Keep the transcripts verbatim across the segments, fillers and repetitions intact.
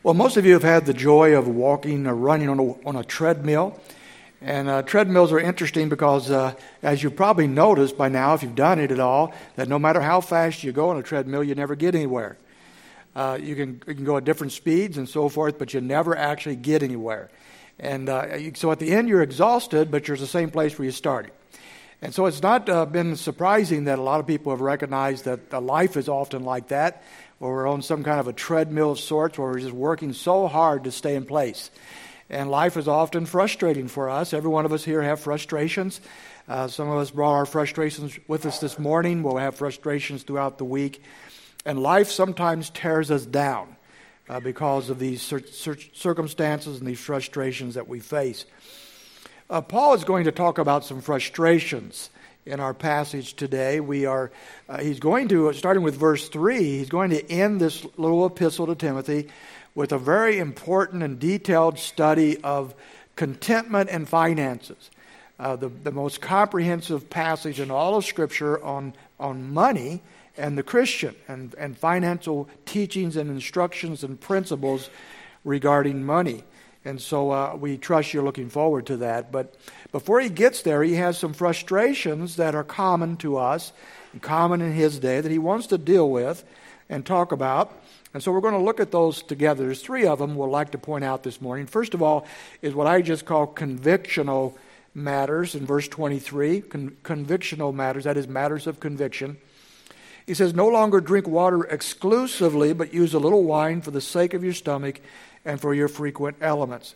Well, most of you have had the joy of walking or running on a, on a treadmill. And uh, treadmills are interesting because, uh, as you probably noticed by now, if you've done it at all, that no matter how fast you go on a treadmill, you never get anywhere. Uh, you can you can go at different speeds and so forth, but you never actually get anywhere. And uh, you, so at the end, you're exhausted, but you're at the same place where you started. And so it's not uh, been surprising that a lot of people have recognized that uh, life is often like that, where we're on some kind of a treadmill of sorts, where we're just working so hard to stay in place. And life is often frustrating for us. Every one of us here have frustrations. Uh, some of us brought our frustrations with us this morning. We'll have frustrations throughout the week. And life sometimes tears us down uh, because of these cir- cir- circumstances and these frustrations that we face. Uh, Paul is going to talk about some frustrations in our passage today. We are, uh, he's going to, starting with verse three, he's going to end this little epistle to Timothy with a very important and detailed study of contentment and finances. Uh, the, the most comprehensive passage in all of Scripture on, on money and the Christian, and, and financial teachings and instructions and principles regarding money. And so uh, we trust you're looking forward to that. But before he gets there, he has some frustrations that are common to us, and common in his day, that he wants to deal with and talk about. And so we're going to look at those together. There's three of them we'd like to point out this morning. First of all is what I just call convictional matters in verse twenty-three. Con- convictional matters, that is, matters of conviction. He says, no longer drink water exclusively, but use a little wine for the sake of your stomach and for your frequent elements.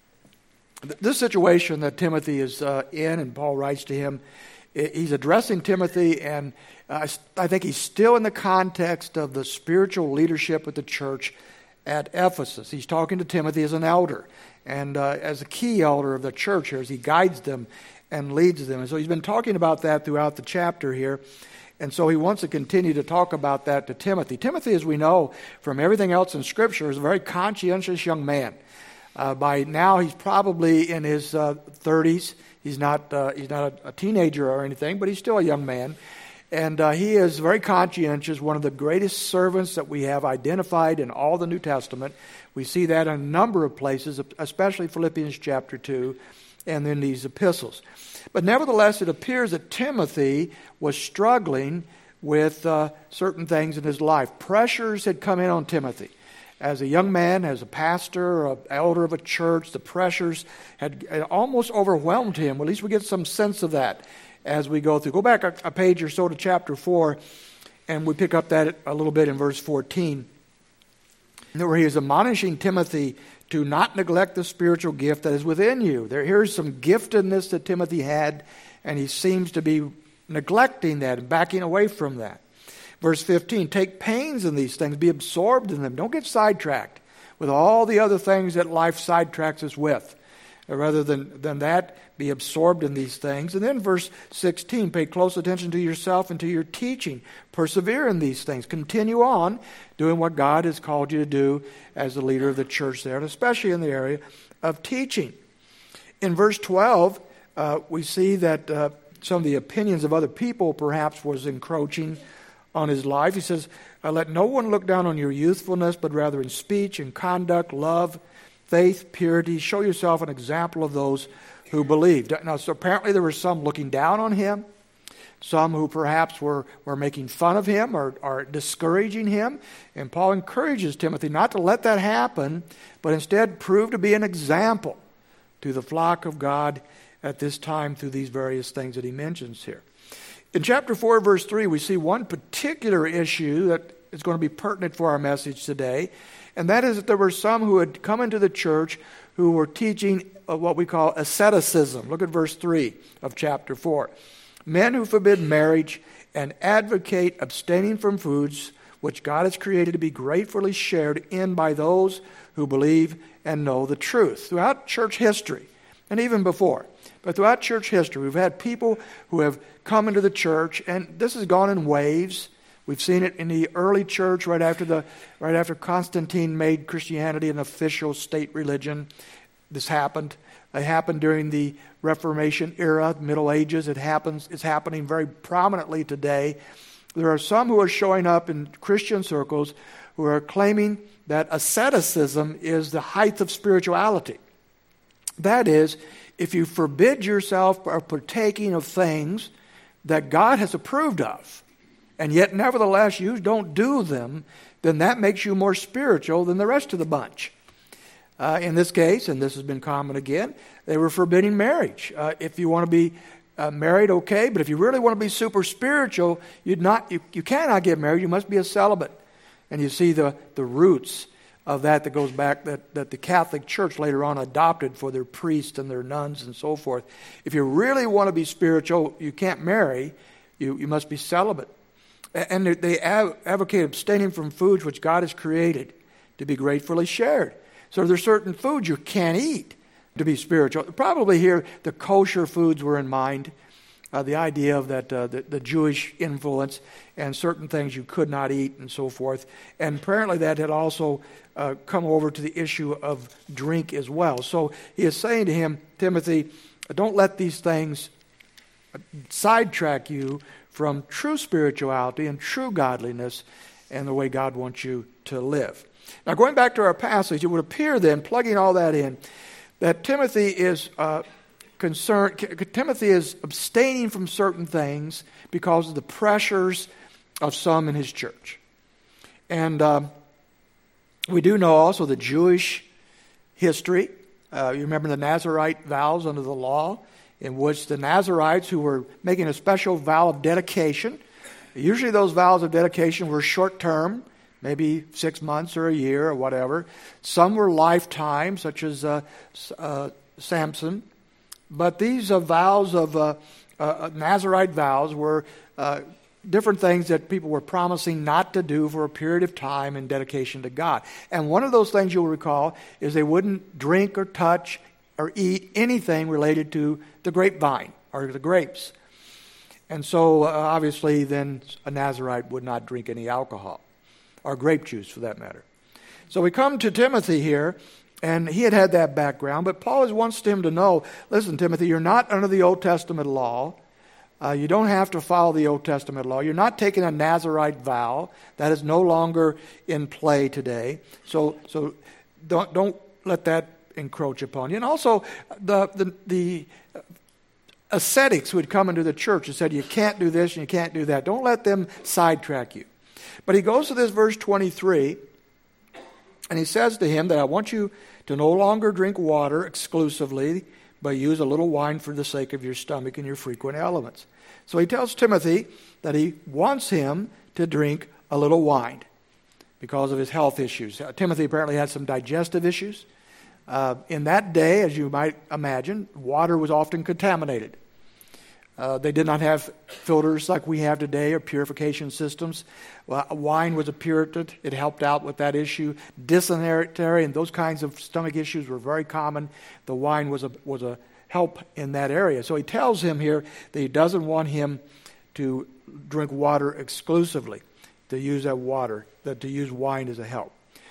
This situation that Timothy is uh, in, and Paul writes to him, he's addressing Timothy, and uh, I think he's still in the context of the spiritual leadership of the church at Ephesus. He's talking to Timothy as an elder, and uh, as a key elder of the church here, as he guides them and leads them. And so he's been talking about that throughout the chapter here. And so he wants to continue to talk about that to Timothy. Timothy, as we know from everything else in Scripture, is a very conscientious young man. Uh, by now, he's probably in his uh, thirties. He's not uh, he's not a, a teenager or anything, but he's still a young man. And uh, he is very conscientious, one of the greatest servants that we have identified in all the New Testament. We see that in a number of places, especially Philippians chapter two, and then these epistles. But nevertheless, it appears that Timothy was struggling with uh, certain things in his life. Pressures had come in on Timothy. As a young man, as a pastor, an elder of a church, the pressures had, had almost overwhelmed him. At least we get some sense of that as we go through. Go back a, a page or so to chapter four, and we pick up that a little bit in verse fourteen, where he is admonishing Timothy to not neglect the spiritual gift that is within you. There, here's some giftedness that Timothy had, and he seems to be neglecting that and backing away from that. Verse fifteen, take pains in these things, be absorbed in them. Don't get sidetracked with all the other things that life sidetracks us with. Rather than, than that, be absorbed in these things. And then verse sixteen, pay close attention to yourself and to your teaching. Persevere in these things. Continue on doing what God has called you to do as the leader of the church there, and especially in the area of teaching. In verse twelve, uh, we see that uh, some of the opinions of other people perhaps was encroaching on his life. He says, let no one look down on your youthfulness, but rather in speech and conduct, love, faith, purity. Show yourself an example of those who believed. Now, so apparently there were some looking down on him, some who perhaps were, were making fun of him or, or discouraging him. And Paul encourages Timothy not to let that happen, but instead prove to be an example to the flock of God at this time through these various things that he mentions here. In chapter four, verse three, we see one particular issue that is going to be pertinent for our message today, and that is that there were some who had come into the church who were teaching what we call asceticism. Look at verse three of chapter four. Men who forbid marriage and advocate abstaining from foods which God has created to be gratefully shared in by those who believe and know the truth. Throughout church history, and even before, but throughout church history, we've had people who have come into the church, and this has gone in waves. We've seen it in the early church right after the right after Constantine made Christianity an official state religion. This happened. It happened during the Reformation era, Middle Ages. It happens. It's happening very prominently today. There are some who are showing up in Christian circles who are claiming that asceticism is the height of spirituality. That is, if you forbid yourself of partaking of things that God has approved of, and yet nevertheless you don't do them, then that makes you more spiritual than the rest of the bunch. Uh, in this case, and this has been common again, they were forbidding marriage. Uh, if you want to be uh, married, okay, but if you really want to be super spiritual, you'd not, you, you cannot get married. You must be a celibate. And you see the, the roots of that that goes back, that, that the Catholic Church later on adopted for their priests and their nuns and so forth. If you really want to be spiritual, you can't marry. You, you must be celibate. And they advocate abstaining from foods which God has created to be gratefully shared. So there's certain foods you can't eat to be spiritual. Probably here the kosher foods were in mind. Uh, the idea of that uh, the, the Jewish influence and certain things you could not eat and so forth. And apparently that had also uh, come over to the issue of drink as well. So he is saying to him, Timothy, don't let these things sidetrack you from true spirituality and true godliness and the way God wants you to live. Now, going back to our passage, it would appear then, plugging all that in, that Timothy is uh, concerned, Timothy is abstaining from certain things because of the pressures of some in his church. And um, we do know also the Jewish history. Uh, you remember the Nazirite vows under the law, in which the Nazirites who were making a special vow of dedication, usually those vows of dedication were short-term, maybe six months or a year or whatever. Some were lifetime, such as uh, uh, Samson. But these uh, vows of uh, uh, Nazirite vows were uh, different things that people were promising not to do for a period of time in dedication to God. And one of those things you'll recall is they wouldn't drink or touch or eat anything related to the grapevine or the grapes. And so uh, obviously then a Nazirite would not drink any alcohol or grape juice for that matter. So we come to Timothy here, and he had had that background, but Paul wants him to know, listen, Timothy, you're not under the Old Testament law. Uh, you don't have to follow the Old Testament law. You're not taking a Nazirite vow. That is no longer in play today. So so don't don't let that encroach upon you. And also the the, the ascetics who had come into the church and said you can't do this and you can't do that. Don't let them sidetrack you. But he goes to this verse twenty-three, and he says to him that I want you to no longer drink water exclusively, but use a little wine for the sake of your stomach and your frequent elements. So he tells Timothy that he wants him to drink a little wine because of his health issues. Uh, Timothy apparently had some digestive issues. Uh, in that day, as you might imagine, water was often contaminated. Uh, they did not have filters like we have today or purification systems. Well, wine was a puritant. It helped out with that issue. Dysentery and those kinds of stomach issues were very common. The wine was a was a help in that area. So he tells him here that he doesn't want him to drink water exclusively, to use that water, that to use wine as a help.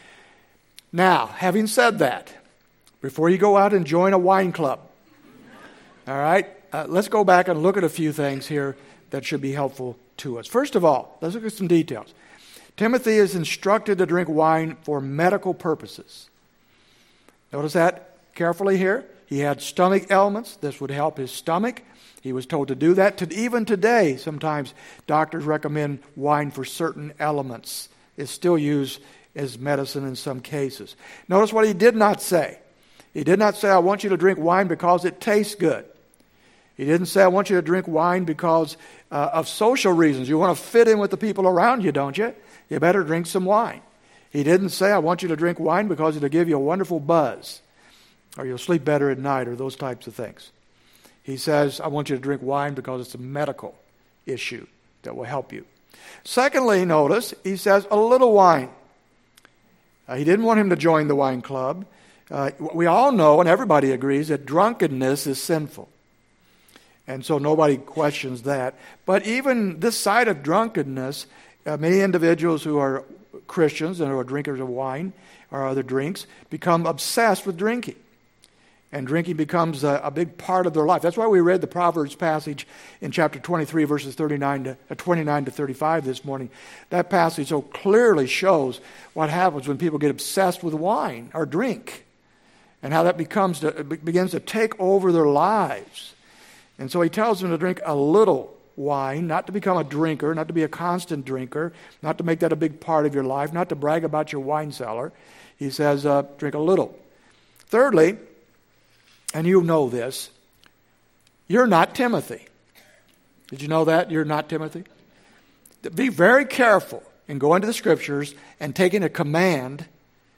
Now, having said that, before you go out and join a wine club, all right, uh, let's go back and look at a few things here that should be helpful to us. First of all, let's look at some details. Timothy is instructed to drink wine for medical purposes. Notice that carefully here. He had stomach ailments. This would help his stomach. He was told to do that. To, even today, sometimes doctors recommend wine for certain ailments. It's still used as medicine in some cases. Notice what he did not say. He did not say, I want you to drink wine because it tastes good. He didn't say, I want you to drink wine because uh, of social reasons. You want to fit in with the people around you, don't you? You better drink some wine. He didn't say, I want you to drink wine because it'll give you a wonderful buzz, or you'll sleep better at night, or those types of things. He says, I want you to drink wine because it's a medical issue that will help you. Secondly, notice, he says, a little wine. Uh, he didn't want him to join the wine club. Uh, we all know, and everybody agrees, that drunkenness is sinful. And so nobody questions that. But even this side of drunkenness, uh, many individuals who are Christians and who are drinkers of wine or other drinks become obsessed with drinking. and drinking becomes a, a big part of their life. That's why we read the Proverbs passage in chapter twenty-three, verses thirty-nine to, uh, twenty-nine to thirty-five this morning. That passage so clearly shows what happens when people get obsessed with wine or drink, and how that becomes to, begins to take over their lives. And so he tells them to drink a little wine, not to become a drinker, not to be a constant drinker, not to make that a big part of your life, not to brag about your wine cellar. He says, uh, drink a little. Thirdly, and you know this, you're not Timothy. Did you know that? You're not Timothy? Be very careful in going to the Scriptures and taking a command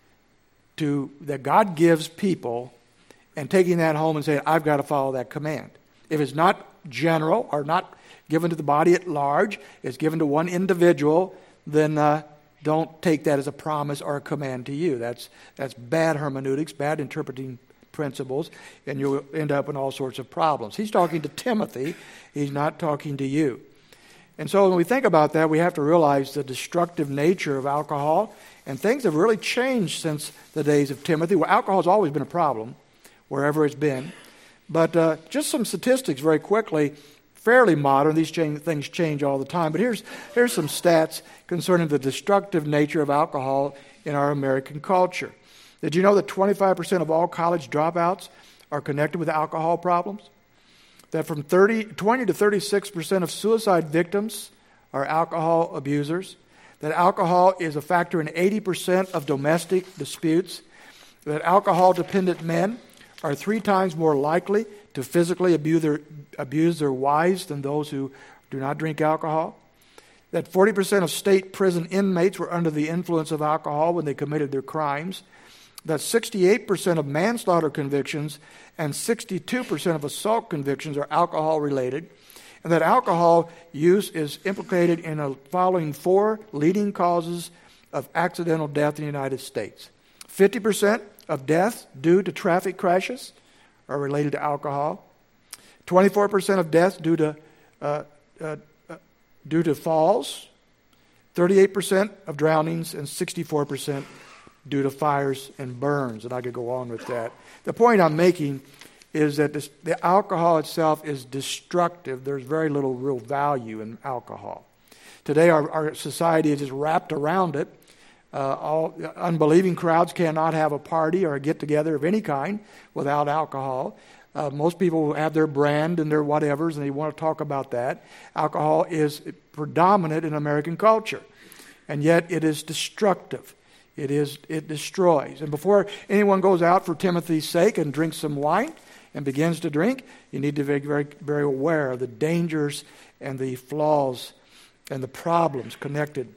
to that God gives people and taking that home and saying, I've got to follow that command. If it's not general or not given to the body at large, it's given to one individual, then uh, don't take that as a promise or a command to you. That's that's bad hermeneutics, bad interpreting principles, and you'll end up in all sorts of problems. He's talking to Timothy. He's not talking to you. And so when we think about that, we have to realize the destructive nature of alcohol, and things have really changed since the days of Timothy. Well, alcohol has always been a problem, wherever it's been. But uh, just some statistics very quickly. Fairly modern. These change, things change all the time. But here's here's some stats concerning the destructive nature of alcohol in our American culture. Did you know that twenty-five percent of all college dropouts are connected with alcohol problems? That from thirty, twenty to thirty-six percent of suicide victims are alcohol abusers? That alcohol is a factor in eighty percent of domestic disputes? That alcohol-dependent men are three times more likely to physically abuse their, abuse their wives than those who do not drink alcohol? That forty percent of state prison inmates were under the influence of alcohol when they committed their crimes? That sixty-eight percent of manslaughter convictions and sixty-two percent of assault convictions are alcohol-related? And that alcohol use is implicated in the following four leading causes of accidental death in the United States. fifty percent of deaths due to traffic crashes are related to alcohol. twenty-four percent of deaths due to uh, uh, uh, due to falls. thirty-eight percent of drownings, and sixty-four percent due to fires and burns. And I could go on with that. The point I'm making is that this, the alcohol itself is destructive. There's very little real value in alcohol. Today, our, our society is just wrapped around it. Uh, all unbelieving crowds cannot have a party or a get-together of any kind without alcohol. Uh, most people have their brand and their whatevers, and they want to talk about that. Alcohol is predominant in American culture, and yet it is destructive. It is it destroys. And before anyone goes out for Timothy's sake and drinks some wine and begins to drink, you need to be very, very aware of the dangers and the flaws and the problems connected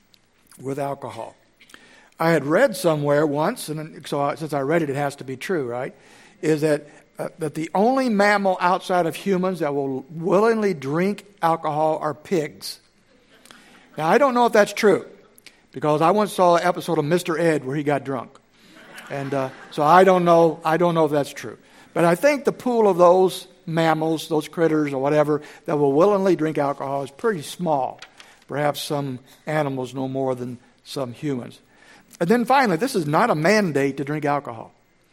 with alcohol. I had read somewhere once, and so I, since I read it, it has to be true, right? Is that uh, that the only mammal outside of humans that will willingly drink alcohol are pigs. Now, I don't know if that's true, because I once saw an episode of Mister Ed where he got drunk, and uh, so I don't know. I don't know if that's true, but I think the pool of those mammals, those critters or whatever, that will willingly drink alcohol is pretty small. Perhaps some animals no more than some humans. And then finally, this is not a mandate to drink alcohol.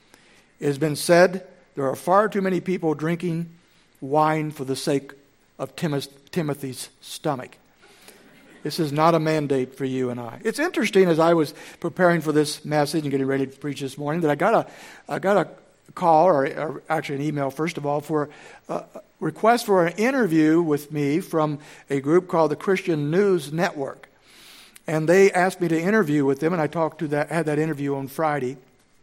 It has been said there are far too many people drinking wine for the sake of Tim- Timothy's stomach. This is not a mandate for you and I. It's interesting, as I was preparing for this message and getting ready to preach this morning, that I got a, I got a call, or, or actually an email, first of all, for a request for an interview with me from a group called the Christian News Network. And they asked me to interview with them, and I talked to that, had that interview on Friday.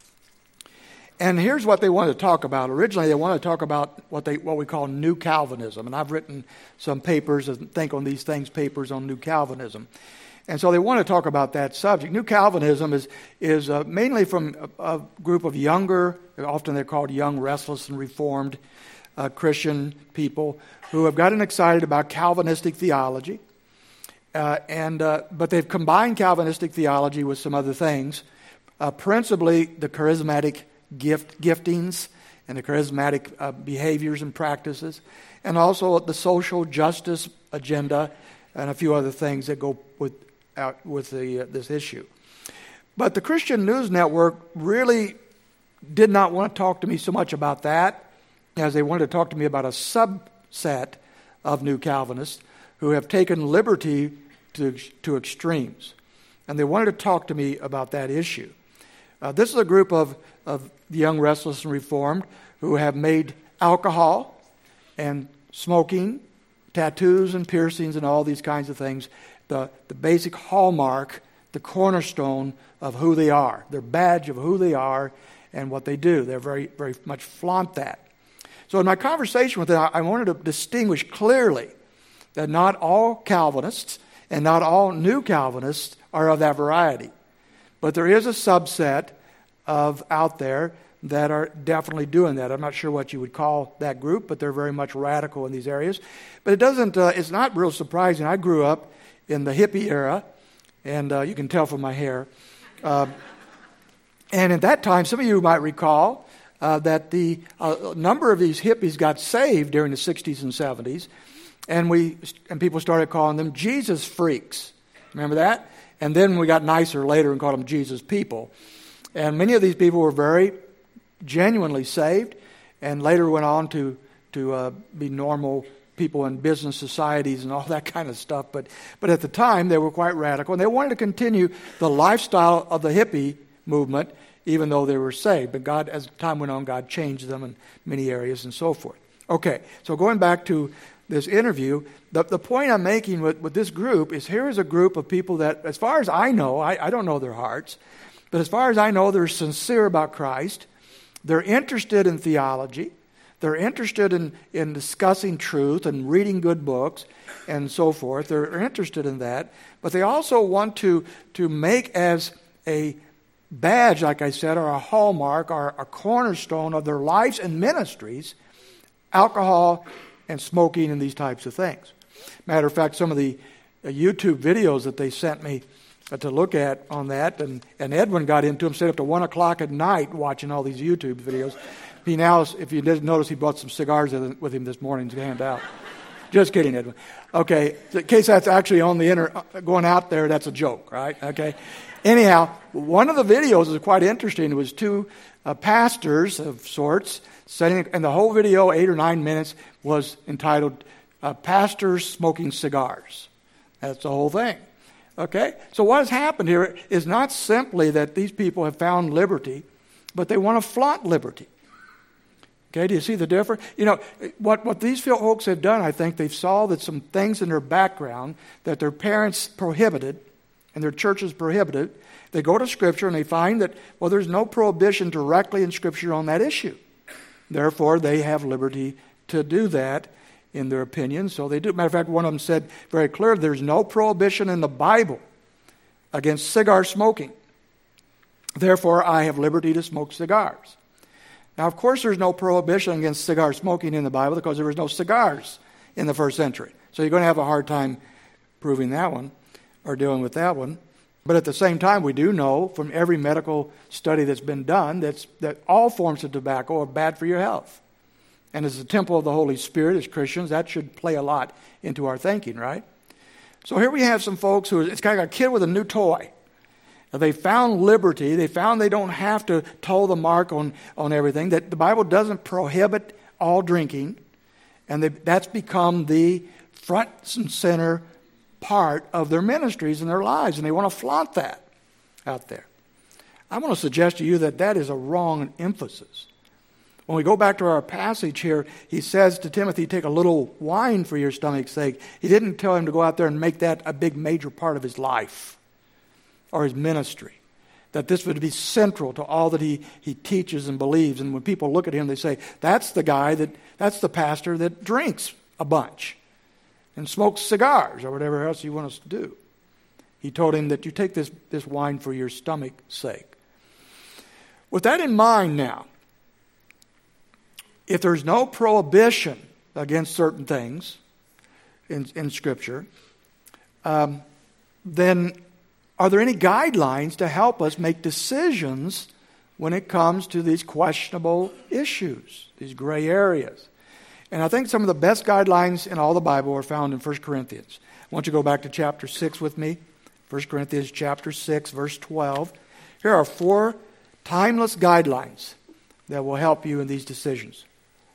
And here's what they wanted to talk about. Originally, they wanted to talk about what they what we call New Calvinism. And I've written some papers, I think on these things, papers on New Calvinism. And so they want to talk about that subject. New Calvinism is is uh, mainly from a, a group of younger, often they're called young, restless, and reformed uh, Christian people who have gotten excited about Calvinistic theology. Uh, and uh, but they've combined Calvinistic theology with some other things, uh, principally the charismatic gift giftings and the charismatic uh, behaviors and practices, and also the social justice agenda and a few other things that go with uh, with the uh, this issue. But the Christian News Network really did not want to talk to me so much about that as they wanted to talk to me about a subset of New Calvinists who have taken liberty to, to extremes. And they wanted to talk to me about that issue. Uh, this is a group of, of the young, restless, and reformed who have made alcohol and smoking, tattoos and piercings and all these kinds of things the, the basic hallmark, the cornerstone of who they are, their badge of who they are and what they do. They're very, very much flaunt that. So in my conversation with them, I wanted to distinguish clearly that not all Calvinists and not all new Calvinists are of that variety. But there is a subset of out there that are definitely doing that. I'm not sure what you would call that group, but they're very much radical in these areas. But it doesn't, uh, it's not real surprising. I grew up in the hippie era, and uh, you can tell from my hair. Uh, and at that time, some of you might recall uh, that the uh, number of these hippies got saved during the sixties and seventies, and we and people started calling them Jesus freaks. Remember that? And then we got nicer later and called them Jesus people. And many of these people were very genuinely saved, and later went on to to uh, be normal people in business societies and all that kind of stuff. But but at the time, they were quite radical, and they wanted to continue the lifestyle of the hippie movement, even though they were saved. But God, as time went on, God changed them in many areas and so forth. Okay, so going back to this interview, the, the point I'm making with, with this group is here is a group of people that, as far as I know, I, I don't know their hearts, but as far as I know, they're sincere about Christ. They're interested in theology. They're interested in, in discussing truth and reading good books and so forth. They're interested in that. But they also want to, to make as a badge, like I said, or a hallmark, or a cornerstone of their lives and ministries, alcohol and smoking and these types of things. Matter of fact, some of the uh, YouTube videos that they sent me uh, to look at on that, and, and Edwin got into them, stayed up to one o'clock at night watching all these YouTube videos. He now, if you didn't notice, he brought some cigars with him this morning to hand out. Just kidding, Edwin. Okay, in case that's actually on the inter, going out there, that's a joke, right? Okay. Anyhow, one of the videos was quite interesting. It was two uh, pastors of sorts, sitting, and the whole video, eight or nine minutes, was entitled uh, Pastors Smoking Cigars. That's the whole thing. Okay? So what has happened here is not simply that these people have found liberty, but they want to flaunt liberty. Okay, do you see the difference? You know, what, what these folks have done, I think, they've saw that some things in their background that their parents prohibited and their churches prohibited. They go to Scripture and they find that, well, there's no prohibition directly in Scripture on that issue. Therefore, they have liberty to do that in their opinion. So they do. Matter of fact, one of them said very clearly, there's no prohibition in the Bible against cigar smoking. Therefore, I have liberty to smoke cigars. Now, of course, there's no prohibition against cigar smoking in the Bible because there was no cigars in the first century. So you're going to have a hard time proving that one or dealing with that one. But at the same time, we do know from every medical study that's been done that's, that all forms of tobacco are bad for your health. And as the temple of the Holy Spirit, as Christians, that should play a lot into our thinking, right? So here we have some folks who, it's kind of like a kid with a new toy. They found liberty. They found they don't have to toe the mark on, on everything. That the Bible doesn't prohibit all drinking. And they, that's become the front and center part of their ministries and their lives. And they want to flaunt that out there. I want to suggest to you that that is a wrong emphasis. When we go back to our passage here, he says to Timothy, take a little wine for your stomach's sake. He didn't tell him to go out there and make that a big major part of his life or his ministry, that this would be central to all that he, he teaches and believes. And when people look at him, they say, that's the guy, that that's the pastor that drinks a bunch and smokes cigars or whatever else you want us to do. He told him that you take this, this wine for your stomach's sake. With that in mind now, if there's no prohibition against certain things in, in Scripture, um, then are there any guidelines to help us make decisions when it comes to these questionable issues, these gray areas? And I think some of the best guidelines in all the Bible are found in First Corinthians. I want you to go back to chapter six with me. First Corinthians chapter six, verse twelve. Here are four timeless guidelines that will help you in these decisions.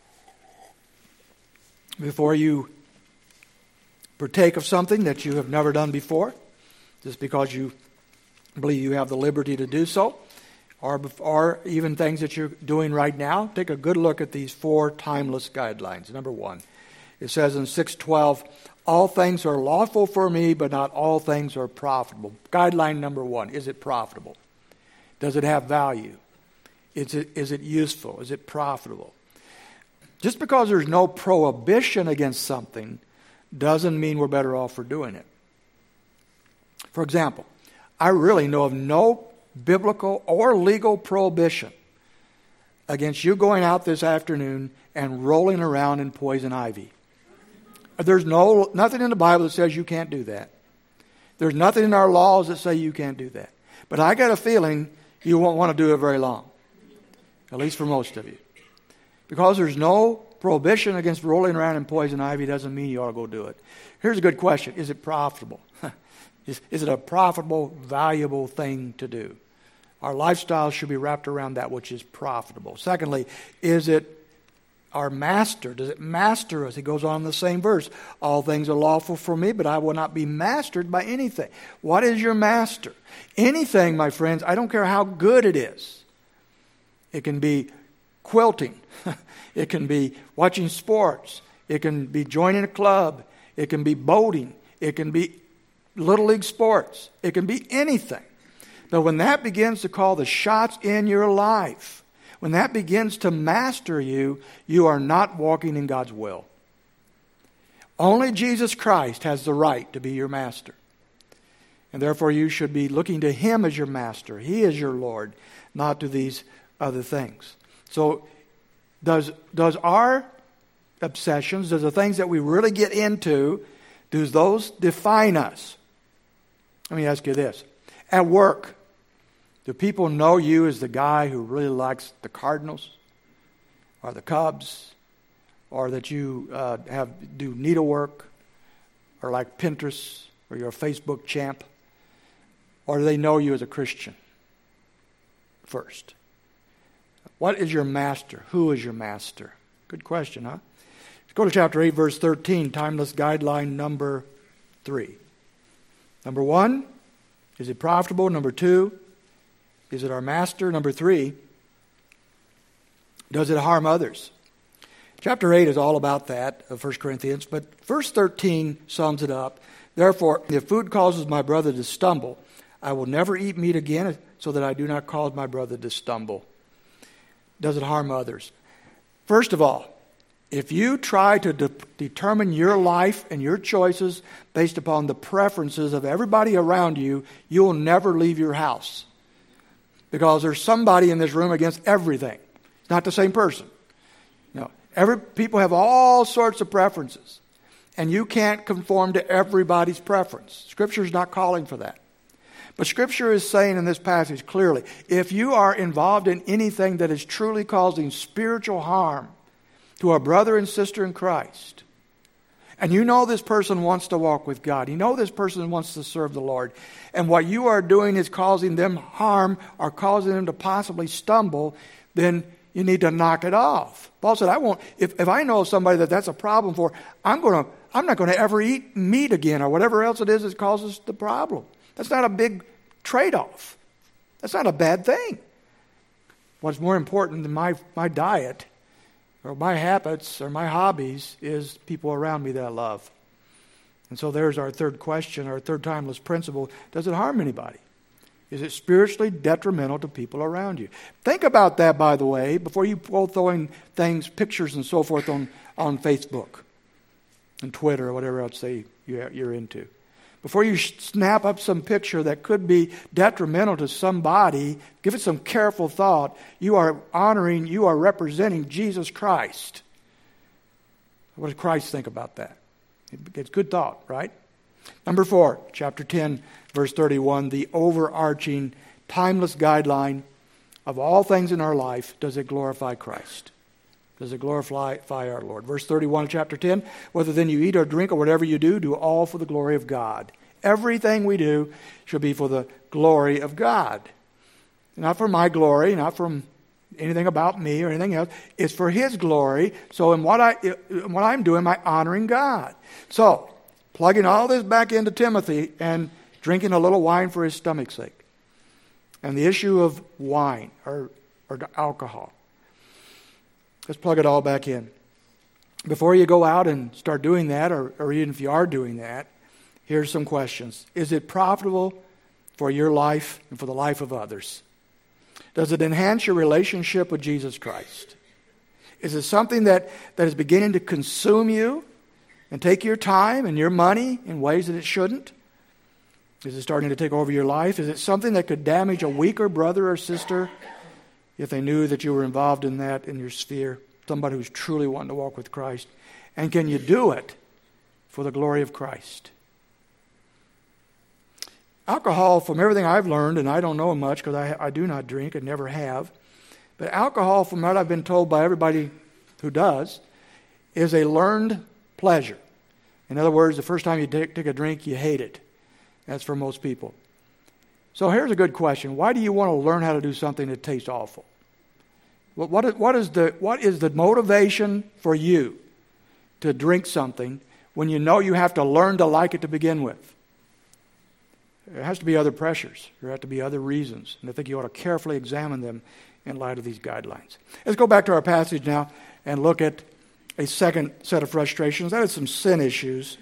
Before you partake of something that you have never done before, just because you believe you have the liberty to do so, or, or even things that you're doing right now, take a good look at these four timeless guidelines. Number one, it says in six twelve, all things are lawful for me, but not all things are profitable. Guideline number one, is it profitable? Does it have value? Is it, is it useful? Is it profitable? Just because there's no prohibition against something doesn't mean we're better off for doing it. For example, I really know of no biblical or legal prohibition against you going out this afternoon and rolling around in poison ivy. There's no nothing in the Bible that says you can't do that. There's nothing in our laws that say you can't do that. But I got a feeling you won't want to do it very long, at least for most of you. Because there's no prohibition against rolling around in poison ivy doesn't mean you ought to go do it. Here's a good question. Is it profitable? is, is it a profitable, valuable thing to do? Our lifestyle should be wrapped around that which is profitable. Secondly, is it our master? Does it master us? He goes on in the same verse. All things are lawful for me, but I will not be mastered by anything. What is your master? Anything, my friends, I don't care how good it is. It can be quilting. It can be watching sports. It can be joining a club. It can be boating. It can be little league sports. It can be anything. But when that begins to call the shots in your life, when that begins to master you, you are not walking in God's will. Only Jesus Christ has the right to be your master. And therefore you should be looking to Him as your master. He is your Lord, not to these other things. So does, does our obsessions, does the things that we really get into, does those define us? Let me ask you this. At work, do people know you as the guy who really likes the Cardinals or the Cubs, or that you uh, have do needlework, or like Pinterest, or you're a Facebook champ? Or do they know you as a Christian first? What is your master? Who is your master? Good question, huh? Let's go to chapter eight, verse thirteen, timeless guideline number three. Number one, is it profitable? Number two, is it our master? Number three, does it harm others? Chapter eight is all about that of First Corinthians, but verse thirteen sums it up. Therefore, if food causes my brother to stumble, I will never eat meat again so that I do not cause my brother to stumble. Does it harm others? First of all, if you try to de- determine your life and your choices based upon the preferences of everybody around you, you'll never leave your house. Because there's somebody in this room against everything. It's not the same person. You know, every, people have all sorts of preferences. And you can't conform to everybody's preference. Scripture is not calling for that. But Scripture is saying in this passage clearly, if you are involved in anything that is truly causing spiritual harm to a brother and sister in Christ, and you know this person wants to walk with God, you know this person wants to serve the Lord, and what you are doing is causing them harm or causing them to possibly stumble, then you need to knock it off. Paul said, I won't, if, if I know somebody that that's a problem for, I'm going to, I'm not going to ever eat meat again or whatever else it is that causes the problem. That's not a big trade-off. That's not a bad thing. What's more important than my, my diet or my habits or my hobbies is people around me that I love. And so there's our third question, our third timeless principle. Does it harm anybody? Is it spiritually detrimental to people around you? Think about that, by the way, before you go throwing things, pictures and so forth on, on Facebook and Twitter or whatever else they, you're into. Before you snap up some picture that could be detrimental to somebody, give it some careful thought. You are honoring, you are representing Jesus Christ. What does Christ think about that? It's good thought, right? Number four, chapter ten, verse thirty-one, the overarching, timeless guideline of all things in our life. Does it glorify Christ? Does it glorify our Lord? Verse thirty-one of chapter ten, whether then you eat or drink or whatever you do, do all for the glory of God. Everything we do should be for the glory of God. Not for my glory, not from anything about me or anything else. It's for His glory. So in what, I, in what I'm doing, I'm honoring God. So, plugging all this back into Timothy and drinking a little wine for his stomach's sake. And the issue of wine or, or alcohol. Let's plug it all back in. Before you go out and start doing that, or, or even if you are doing that, here's some questions. Is it profitable for your life and for the life of others? Does it enhance your relationship with Jesus Christ? Is it something that, that is beginning to consume you and take your time and your money in ways that it shouldn't? Is it starting to take over your life? Is it something that could damage a weaker brother or sister if they knew that you were involved in that in your sphere? Somebody who's truly wanting to walk with Christ. And can you do it for the glory of Christ? Alcohol, from everything I've learned, and I don't know much because I, I do not drink and never have, but alcohol, from what I've been told by everybody who does, is a learned pleasure. In other words, the first time you take, take a drink, you hate it. That's for most people. So here's a good question. Why do you want to learn how to do something that tastes awful? What, what, is, what, is the, what is the motivation for you to drink something when you know you have to learn to like it to begin with? There has to be other pressures. There have to be other reasons. And I think you ought to carefully examine them in light of these guidelines. Let's go back to our passage now and look at a second set of frustrations. That is some sin issues.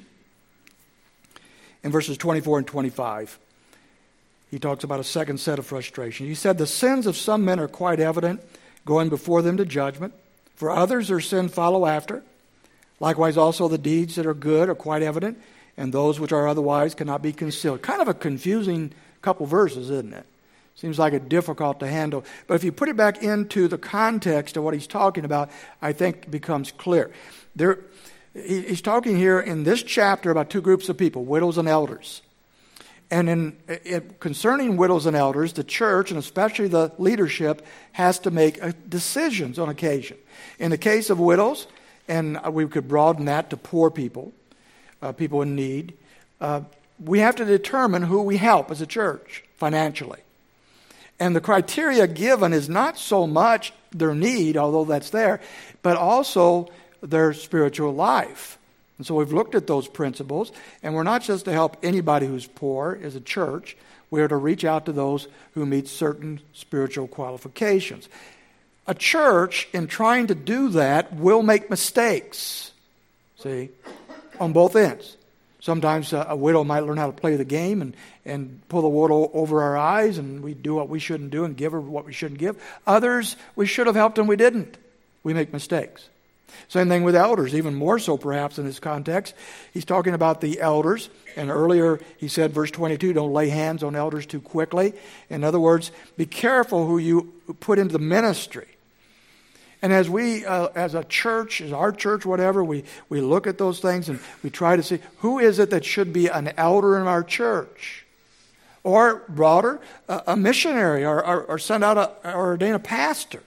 In verses twenty-four and twenty-five, he talks about a second set of frustrations. He said, the sins of some men are quite evident, going before them to judgment. For others their sin follow after. Likewise also the deeds that are good are quite evident, and those which are otherwise cannot be concealed. Kind of a confusing couple verses, isn't it? Seems like it's difficult to handle. But if you put it back into the context of what he's talking about, I think it becomes clear. There, he's talking here in this chapter about two groups of people, widows and elders. And in, in concerning widows and elders, the church, and especially the leadership, has to make uh, decisions on occasion. In the case of widows, and we could broaden that to poor people, uh, people in need, uh, we have to determine who we help as a church financially. And the criteria given is not so much their need, although that's there, but also their spiritual life. And so we've looked at those principles, and we're not just to help anybody who's poor as a church. We are to reach out to those who meet certain spiritual qualifications. A church, in trying to do that, will make mistakes, see, on both ends. Sometimes a, a widow might learn how to play the game and, and pull the wool over our eyes, and we do what we shouldn't do and give her what we shouldn't give. Others, we should have helped and we didn't. We make mistakes. Same thing with elders, even more so perhaps in this context. He's talking about the elders, and earlier he said, verse twenty-two, don't lay hands on elders too quickly. In other words, be careful who you put into the ministry. And as we, uh, as a church, as our church, whatever, we, we look at those things and we try to see who is it that should be an elder in our church? Or broader, a, a missionary, or, or, or send out a, or ordain a pastor.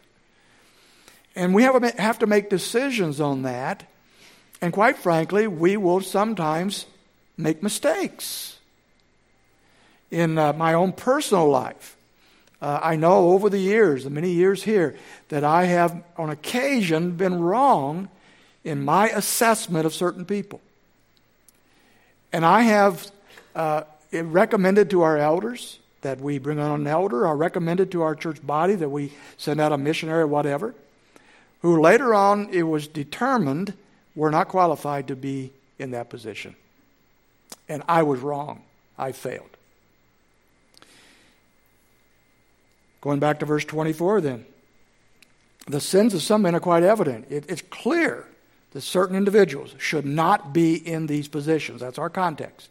And we have, a, have to make decisions on that. And quite frankly, we will sometimes make mistakes. In uh, my own personal life, Uh, I know over the years, the many years here, that I have on occasion been wrong in my assessment of certain people. And I have uh, recommended to our elders that we bring on an elder, or recommended to our church body that we send out a missionary or whatever, who later on it was determined were not qualified to be in that position. And I was wrong. I failed. Going back to verse twenty-four then. The sins of some men are quite evident. It, it's clear that certain individuals should not be in these positions. That's our context.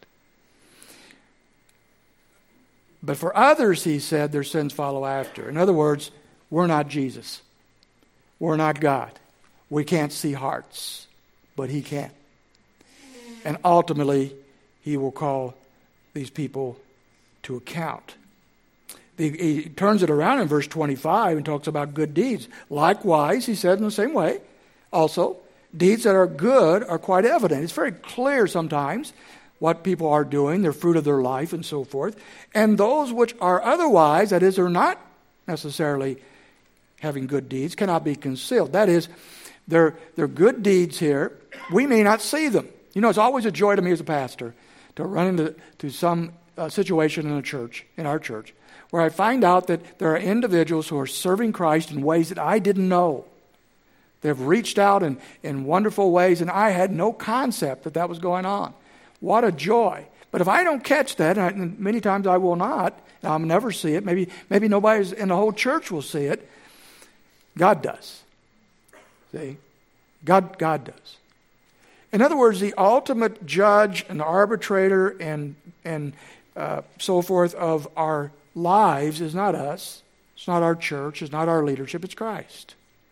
But for others, he said, their sins follow after. In other words, we're not Jesus. We're not God. We can't see hearts, but he can. And ultimately, he will call these people to account. He turns it around in verse twenty-five and talks about good deeds. Likewise, he said in the same way, also, deeds that are good are quite evident. It's very clear sometimes what people are doing, their fruit of their life and so forth. And those which are otherwise, that is, are not necessarily having good deeds, cannot be concealed. That is, they're, they're good deeds here. We may not see them. You know, it's always a joy to me as a pastor to run into to some uh, situation in a church, in our church, where I find out that there are individuals who are serving Christ in ways that I didn't know. They've reached out in, in wonderful ways, and I had no concept that that was going on. What a joy. But if I don't catch that, and, I, and many times I will not, I'll never see it, maybe, maybe nobody in the whole church will see it, God does. See? God, God does. In other words, the ultimate judge and arbitrator and, and uh, so forth of our lives is not us. It's not our church. It's not our leadership. It's Christ.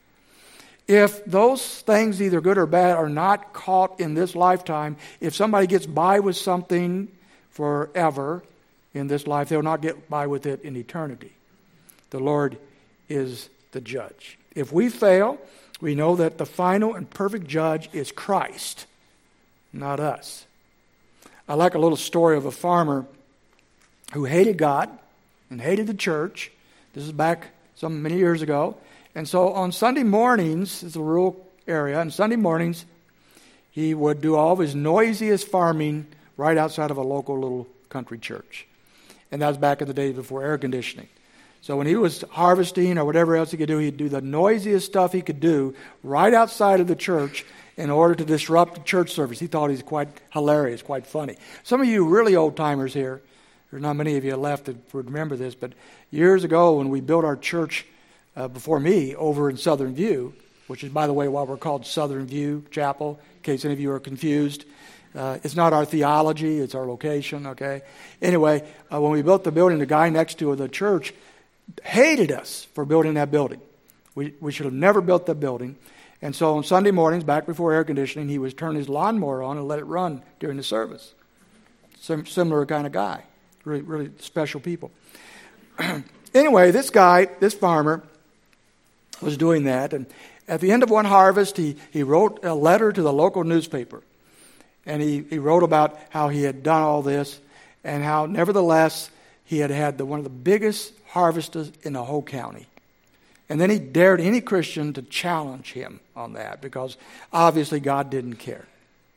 If those things, either good or bad, are not caught in this lifetime, if somebody gets by with something forever in this life, they'll not get by with it in eternity. The Lord is the judge. If we fail, we know that the final and perfect judge is Christ, not us. I like a little story of a farmer who hated God and hated the church. This is back some many years ago. And so on Sunday mornings, it's a rural area, and Sunday mornings he would do all of his noisiest farming right outside of a local little country church. And that was back in the days before air conditioning. So when he was harvesting or whatever else he could do, he'd do the noisiest stuff he could do right outside of the church in order to disrupt the church service. He thought he was quite hilarious, quite funny. Some of you really old-timers here, there's not many of you left that would remember this, but years ago when we built our church Uh, before me, over in Southern View, which is, by the way, why we're called Southern View Chapel, in case any of you are confused. Uh, it's not our theology, it's our location, okay? Anyway, uh, when we built the building, the guy next to the church hated us for building that building. We, we should have never built that building. And so on Sunday mornings, back before air conditioning, he would turn his lawnmower on and let it run during the service. Some similar kind of guy. Really, really special people. Anyway, this guy, this farmer, was doing that, and at the end of one harvest, he, he wrote a letter to the local newspaper, and he, he wrote about how he had done all this, and how nevertheless he had had the, one of the biggest harvests in the whole county. And then he dared any Christian to challenge him on that, because obviously God didn't care.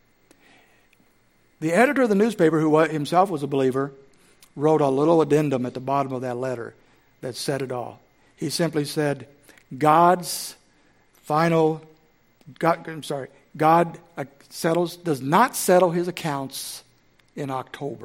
The editor of the newspaper, who himself was a believer, wrote a little addendum at the bottom of that letter that said it all. He simply said, God's final, God, I'm sorry, God settles, does not settle his accounts in October.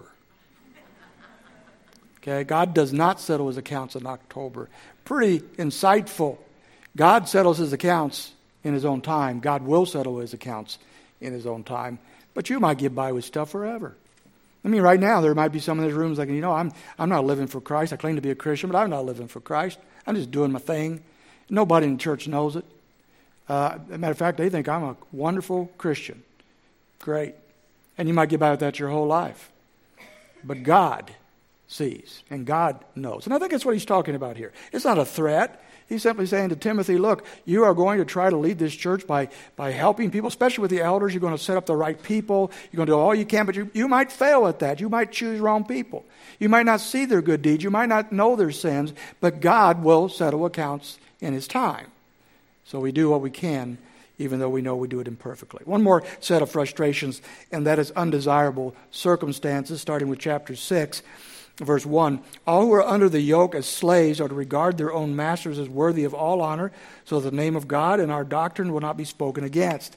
Okay, God does not settle his accounts in October. Pretty insightful. God settles his accounts in his own time. God will settle his accounts in his own time. But you might get by with stuff forever. I mean, right now, there might be some in this room like, you know, I'm, I'm not living for Christ. I claim to be a Christian, but I'm not living for Christ. I'm just doing my thing. Nobody in the church knows it. Uh, as a matter of fact, they think I'm a wonderful Christian. Great. And you might get by with that your whole life. But God sees, and God knows. And I think that's what he's talking about here. It's not a threat. He's simply saying to Timothy, look, you are going to try to lead this church by, by helping people, especially with the elders. You're going to set up the right people. You're going to do all you can, but you, you might fail at that. You might choose wrong people. You might not see their good deeds. You might not know their sins, but God will settle accounts in his time. So we do what we can, even though we know we do it imperfectly. One more set of frustrations, and that is undesirable circumstances, starting with chapter six, verse one. All who are under the yoke as slaves are to regard their own masters as worthy of all honor, so that the name of God and our doctrine will not be spoken against.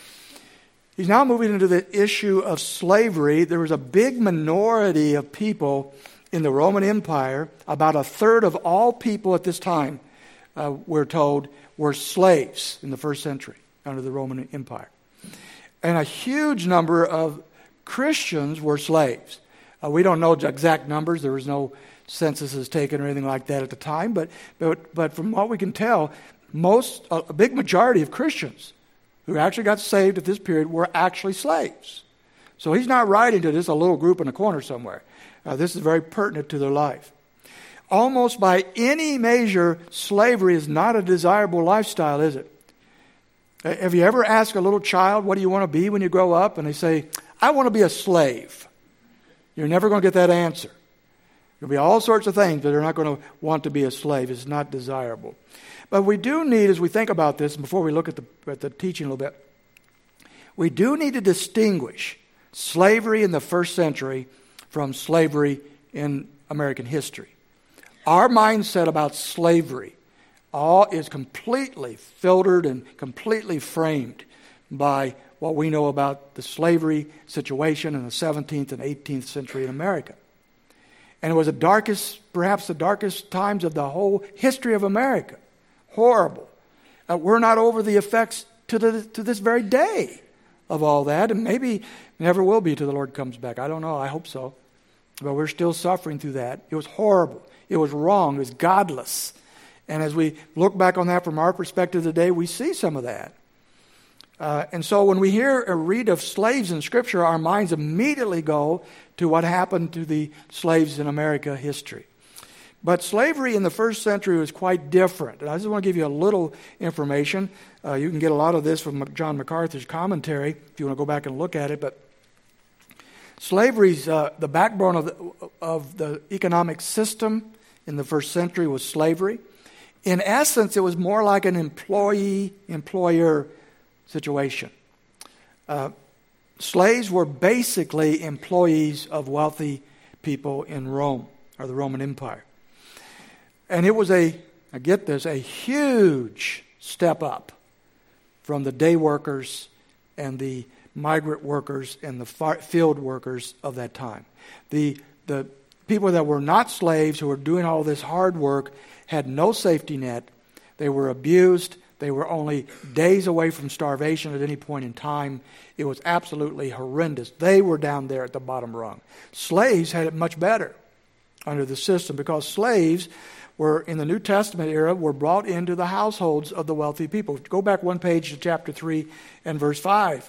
He's now moving into the issue of slavery. There was a big minority of people in the Roman Empire, about a third of all people at this time, Uh, we're told, were slaves in the first century under the Roman Empire. And a huge number of Christians were slaves. Uh, we don't know the exact numbers. There was no censuses taken or anything like that at the time. But but, but from what we can tell, most a, a big majority of Christians who actually got saved at this period were actually slaves. So he's not writing to just a little group in a corner somewhere. Uh, this is very pertinent to their life. Almost by any measure, slavery is not a desirable lifestyle, is it? Have you ever asked a little child, what do you want to be when you grow up? And they say, I want to be a slave. You're never going to get that answer. There'll be all sorts of things, but they're not going to want to be a slave. It's not desirable. But we do need, as we think about this, and before we look at the, at the teaching a little bit, we do need to distinguish slavery in the first century from slavery in American history. Our mindset about slavery all is completely filtered and completely framed by what we know about the slavery situation in the seventeenth and eighteenth century in America. And it was the darkest, perhaps the darkest times of the whole history of America. Horrible. Uh, we're not over the effects to the to this very day of all that, and maybe never will be till the Lord comes back. I don't know. I hope so. But we're still suffering through that. It was horrible. It was wrong. It was godless. And as we look back on that from our perspective today, we see some of that. Uh, and so when we hear or read of slaves in Scripture, our minds immediately go to what happened to the slaves in America history. But slavery in the first century was quite different. And I just want to give you a little information. Uh, you can get a lot of this from John MacArthur's commentary if you want to go back and look at it. But slavery's uh, the backbone of the, of the economic system in the first century was slavery. In essence, it was more like an employee-employer situation. Uh, slaves were basically employees of wealthy people in Rome, or the Roman Empire. And it was a, I get this, a huge step up from the day workers and the migrant workers and the far, field workers of that time. The, the people that were not slaves, who were doing all this hard work, had no safety net. They were abused. They were only days away from starvation at any point in time. It was absolutely horrendous. They were down there at the bottom rung. Slaves had it much better under the system, because slaves were, in the New Testament era, were brought into the households of the wealthy people. Go back one page to chapter three and verse five.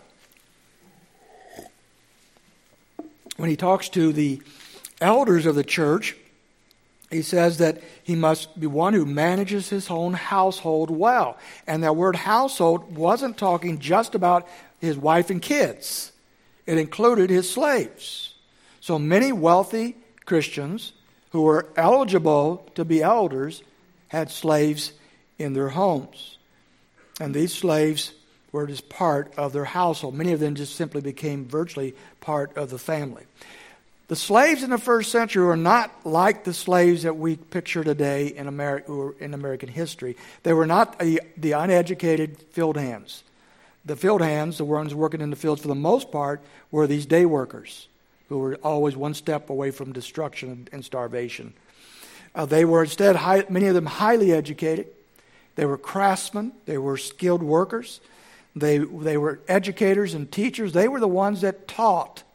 When he talks to the elders of the church, he says that he must be one who manages his own household well. And that word household wasn't talking just about his wife and kids. It included his slaves. So many wealthy Christians who were eligible to be elders had slaves in their homes. And these slaves were just part of their household. Many of them just simply became virtually part of the family. The slaves in the first century were not like the slaves that we picture today in, Ameri- in American history. They were not a, the uneducated field hands. The field hands, the ones working in the fields for the most part, were these day workers who were always one step away from destruction and starvation. Uh, they were instead, high, many of them highly educated. They were craftsmen. They were skilled workers. They, they were educators and teachers. They were the ones that taught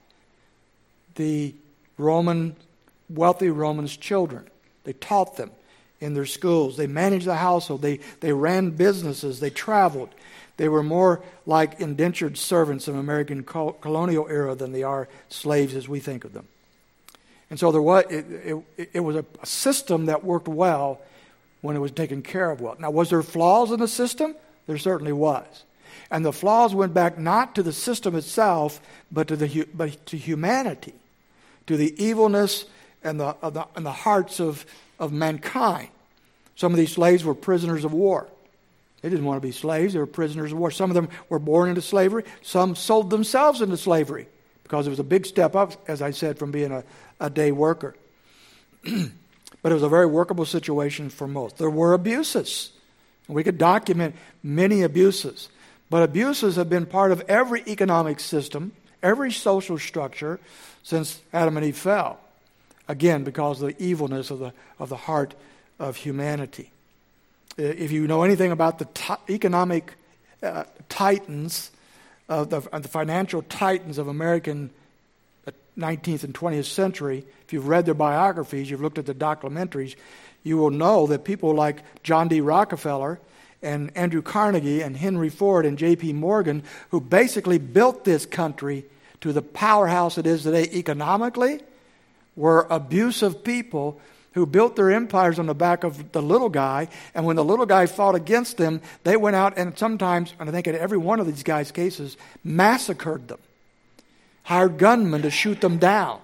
the Roman, wealthy Romans' children. They taught them in their schools. They managed the household. They, they ran businesses. They traveled. They were more like indentured servants of American colonial era than they are slaves as we think of them. And so there was, it, it, it was a system that worked well when it was taken care of well. Now, was there flaws in the system? There certainly was. And the flaws went back not to the system itself, but to the but to humanity, to the evilness and the, of the and the hearts of, of mankind. Some of these slaves were prisoners of war. They didn't want to be slaves. They were prisoners of war. Some of them were born into slavery. Some sold themselves into slavery because it was a big step up, as I said, from being a, a day worker. But it was a very workable situation for most. There were abuses. We could document many abuses. But abuses have been part of every economic system, every social structure since Adam and Eve fell. Again, because of the evilness of the of the heart of humanity. If you know anything about the t- economic uh, titans, uh, the, uh, the financial titans of American nineteenth and twentieth century, if you've read their biographies, you've looked at the documentaries, you will know that people like John D. Rockefeller and Andrew Carnegie and Henry Ford and J P Morgan, who basically built this country to the powerhouse it is today economically, were abusive people who built their empires on the back of the little guy. And when the little guy fought against them, they went out and sometimes, and I think in every one of these guys' cases, massacred them. Hired gunmen to shoot them down.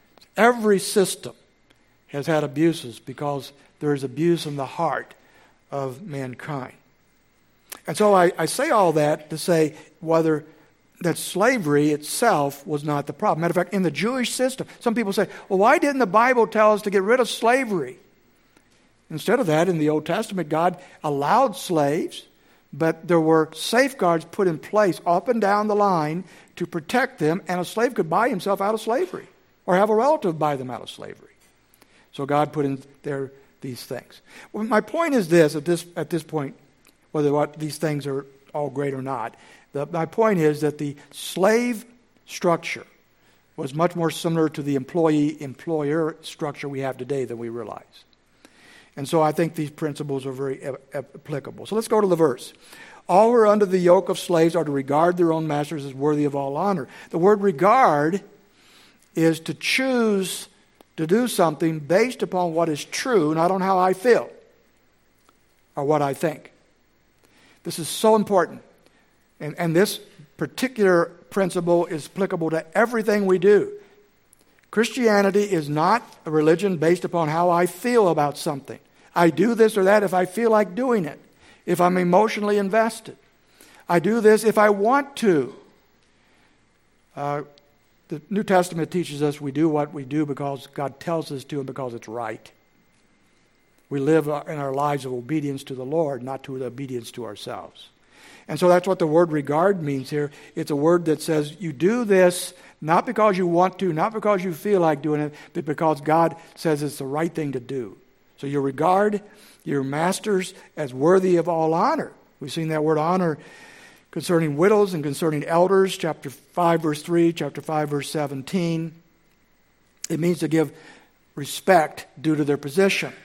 Every system has had abuses because there is abuse in the heart of mankind. And so I, I say all that to say whether that slavery itself was not the problem. Matter of fact, in the Jewish system, some people say, well, why didn't the Bible tell us to get rid of slavery? Instead of that, in the Old Testament, God allowed slaves, but there were safeguards put in place up and down the line to protect them, and a slave could buy himself out of slavery or have a relative buy them out of slavery. So God put in there these things. Well, my point is this, at this at this point, whether what these things are all great or not, the, my point is that the slave structure was much more similar to the employee-employer structure we have today than we realize. And so I think these principles are very a- applicable. So let's go to the verse. All who are under the yoke of slaves are to regard their own masters as worthy of all honor. The word regard is to choose to do something based upon what is true, not on how I feel or what I think. This is so important. And, and this particular principle is applicable to everything we do. Christianity is not a religion based upon how I feel about something. I do this or that if I feel like doing it, if I'm emotionally invested. I do this if I want to. Uh, the New Testament teaches us we do what we do because God tells us to and because it's right. We live in our lives of obedience to the Lord, not to the obedience to ourselves. And so that's what the word regard means here. It's a word that says you do this not because you want to, not because you feel like doing it, but because God says it's the right thing to do. So you regard your masters as worthy of all honor. We've seen that word honor concerning widows and concerning elders, chapter five, verse three, chapter five, verse seventeen. It means to give respect due to their position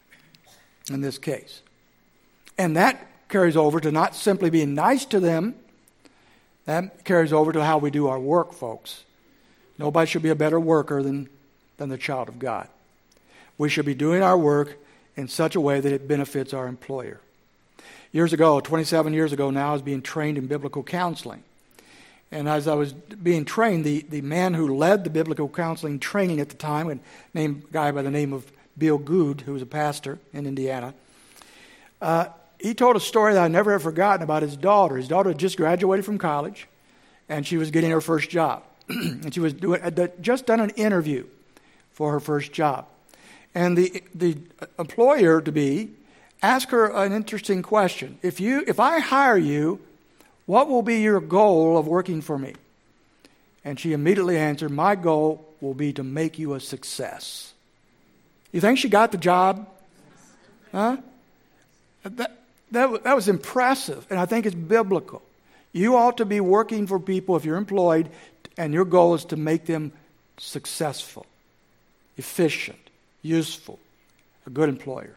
in this case. And that carries over to not simply being nice to them. That carries over to how we do our work, folks. Nobody should be a better worker than, than the child of God. We should be doing our work in such a way that it benefits our employer. Years ago, twenty-seven years ago now, I was being trained in biblical counseling. And as I was being trained, the, the man who led the biblical counseling training at the time, a name, guy by the name of Bill Good, who was a pastor in Indiana, uh, he told a story that I never have forgotten about his daughter. His daughter had just graduated from college, and she was getting her first job. And she was doing, had just done an interview for her first job. And the the employer-to-be asked her an interesting question. If you, if I hire you, what will be your goal of working for me? And she immediately answered, my goal will be to make you a success. You think she got the job? Huh? That, that, that was impressive, and I think it's biblical. You ought to be working for people if you're employed, and your goal is to make them successful, efficient, useful, a good employer.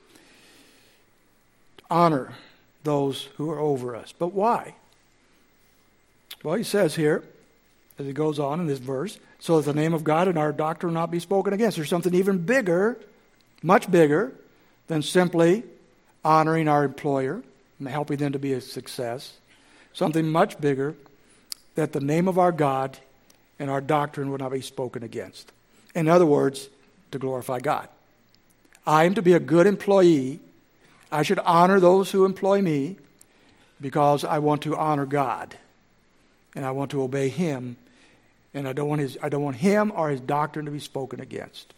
Honor those who are over us. But why? Well, he says here, as he goes on in this verse, so that the name of God and our doctrine will not be spoken against. There's something even bigger, much bigger, than simply honoring our employer and helping them to be a success. Something much bigger, that the name of our God and our doctrine will not be spoken against. In other words, to glorify God. I am to be a good employee. I should honor those who employ me because I want to honor God and I want to obey Him, and I don't want his I don't want Him or His doctrine to be spoken against.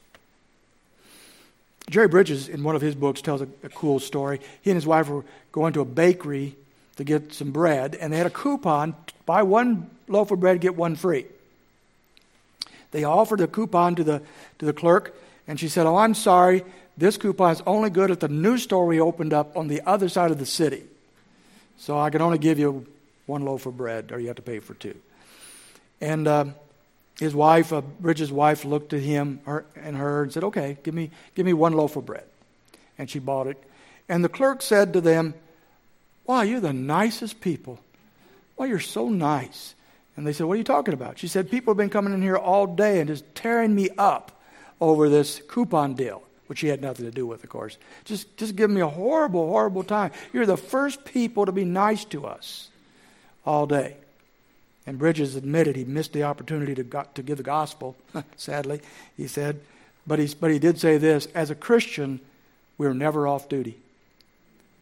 Jerry Bridges, in one of his books, tells a, a cool story. He and his wife were going to a bakery to get some bread, and they had a coupon: buy one loaf of bread, get one free. They offered a coupon to the to the clerk, and she said, "Oh, I'm sorry. This coupon is only good at the new store we opened up on the other side of the city. So I can only give you one loaf of bread, or you have to pay for two." And uh, his wife, uh, Bridges' wife, looked at him her, and her and said, "Okay, give me give me one loaf of bread." And she bought it. And the clerk said to them, "Wow, you're the nicest people. Wow, you're so nice." And they said, "What are you talking about?" She said, "People have been coming in here all day and just tearing me up over this coupon deal," which she had nothing to do with, of course. Just, just giving me a horrible, horrible time. You're the first people to be nice to us all day. And Bridges admitted he missed the opportunity to go, to give the gospel, sadly, he said. But he, but he did say this: as a Christian, we're never off duty.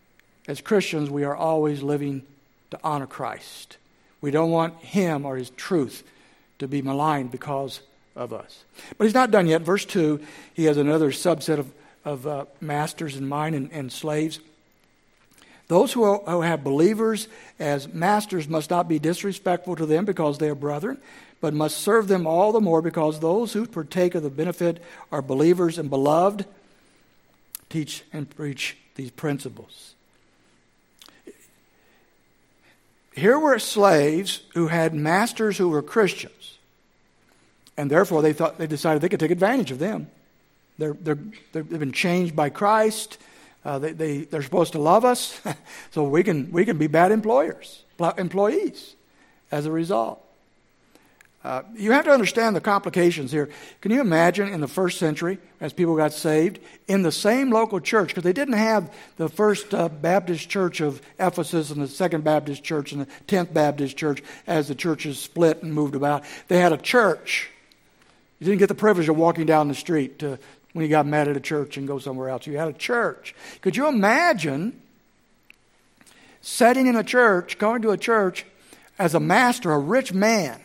as Christians, we are always living to honor Christ. We don't want him or his truth to be maligned because of us. But he's not done yet. Verse two, he has another subset of, of uh, masters in mind and, and slaves. Those who, are, who have believers as masters must not be disrespectful to them because they are brethren, but must serve them all the more because those who partake of the benefit are believers and beloved. Teach and preach these principles. Here were slaves who had masters who were Christians, and therefore they thought they decided they could take advantage of them. They're, they're, they've been changed by Christ. Uh, they, they, they're supposed to love us, so we can, we can be bad employers, employees as a result. Uh, you have to understand the complications here. Can you imagine in the first century, as people got saved, in the same local church, because they didn't have the First uh, Baptist Church of Ephesus and the Second Baptist Church and the Tenth Baptist Church as the churches split and moved about. They had a church. You didn't get the privilege of walking down the street to, when you got mad at a church and go somewhere else. You had a church. Could you imagine sitting in a church, going to a church as a master, a rich man,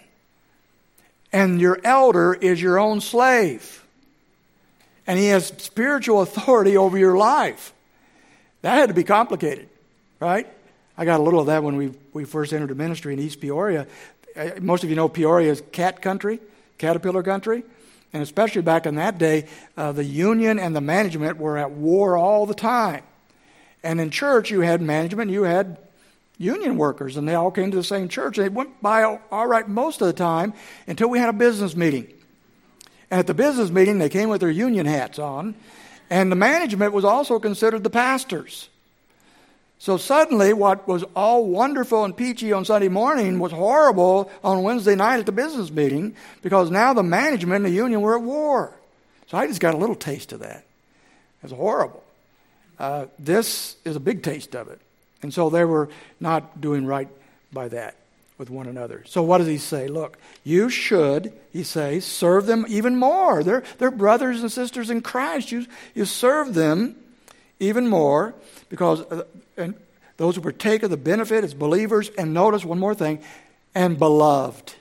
and your elder is your own slave, and he has spiritual authority over your life? That had to be complicated, right? I got a little of that when we we first entered the ministry in East Peoria. Most of you know Peoria is cat country, caterpillar country, and especially back in that day, uh, the union and the management were at war all the time. And in church, you had management, you had union workers, and they all came to the same church. They went by all right most of the time until we had a business meeting. And at the business meeting, they came with their union hats on, and the management was also considered the pastors. So suddenly, what was all wonderful and peachy on Sunday morning was horrible on Wednesday night at the business meeting, because now the management and the union were at war. So I just got a little taste of that. It was horrible. Uh, this is a big taste of it. And so they were not doing right by that with one another. So what does he say? Look, you should, he says, serve them even more. They're, they're brothers and sisters in Christ. You, you serve them even more because uh, and those who partake of the benefit as believers, and notice one more thing, and beloved.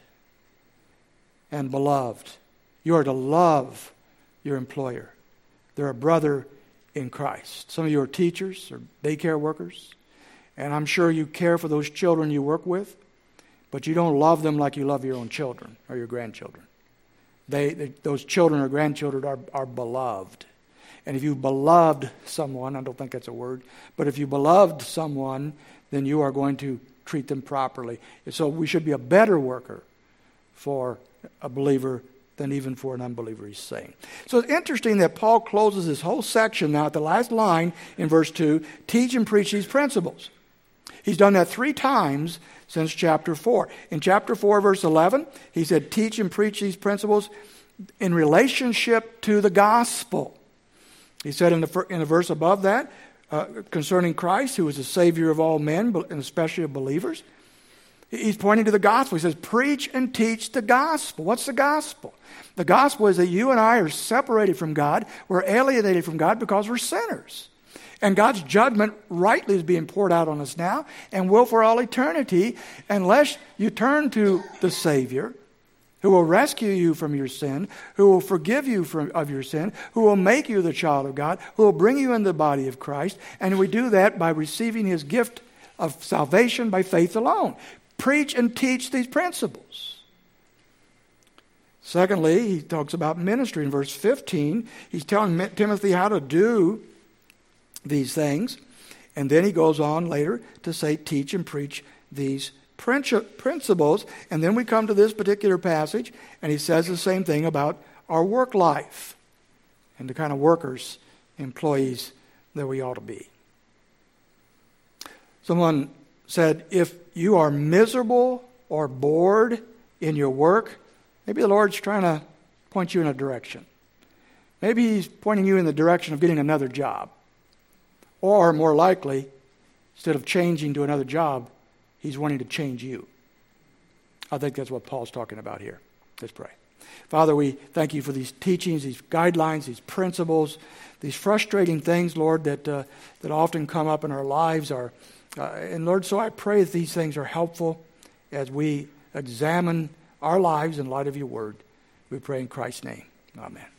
And beloved. You are to love your employer. They're a brother in Christ. Some of you are teachers or daycare workers, and I'm sure you care for those children you work with, but you don't love them like you love your own children or your grandchildren. They, they those children or grandchildren are, are beloved. And if you beloved someone, I don't think that's a word, but if you beloved someone, then you are going to treat them properly. So we should be a better worker for a believer than even for an unbeliever, he's saying. So it's interesting that Paul closes this whole section now at the last line in verse two, teach and preach these principles. He's done that three times since chapter four. In chapter four, verse eleven, he said, teach and preach these principles in relationship to the gospel. He said in the, in the verse above that, uh, concerning Christ, who is the Savior of all men, and especially of believers, he's pointing to the gospel. He says, preach and teach the gospel. What's the gospel? The gospel is that you and I are separated from God. We're alienated from God because we're sinners. And God's judgment rightly is being poured out on us now and will for all eternity unless you turn to the Savior, who will rescue you from your sin, who will forgive you from, of your sin, who will make you the child of God, who will bring you into the body of Christ. And we do that by receiving his gift of salvation by faith alone. Preach and teach these principles. Secondly, he talks about ministry in verse fifteen. He's telling Timothy how to do these things. And then he goes on later to say, teach and preach these principles. And then we come to this particular passage, and he says the same thing about our work life and the kind of workers, employees that we ought to be. Someone said, if you are miserable or bored in your work, maybe the Lord's trying to point you in a direction. Maybe he's pointing you in the direction of getting another job. Or, more likely, instead of changing to another job, he's wanting to change you. I think that's what Paul's talking about here. Let's pray. Father, we thank you for these teachings, these guidelines, these principles, these frustrating things, Lord, that uh, that often come up in our lives. Are, uh, and Lord, so I pray that these things are helpful as we examine our lives in light of your word. We pray in Christ's name. Amen.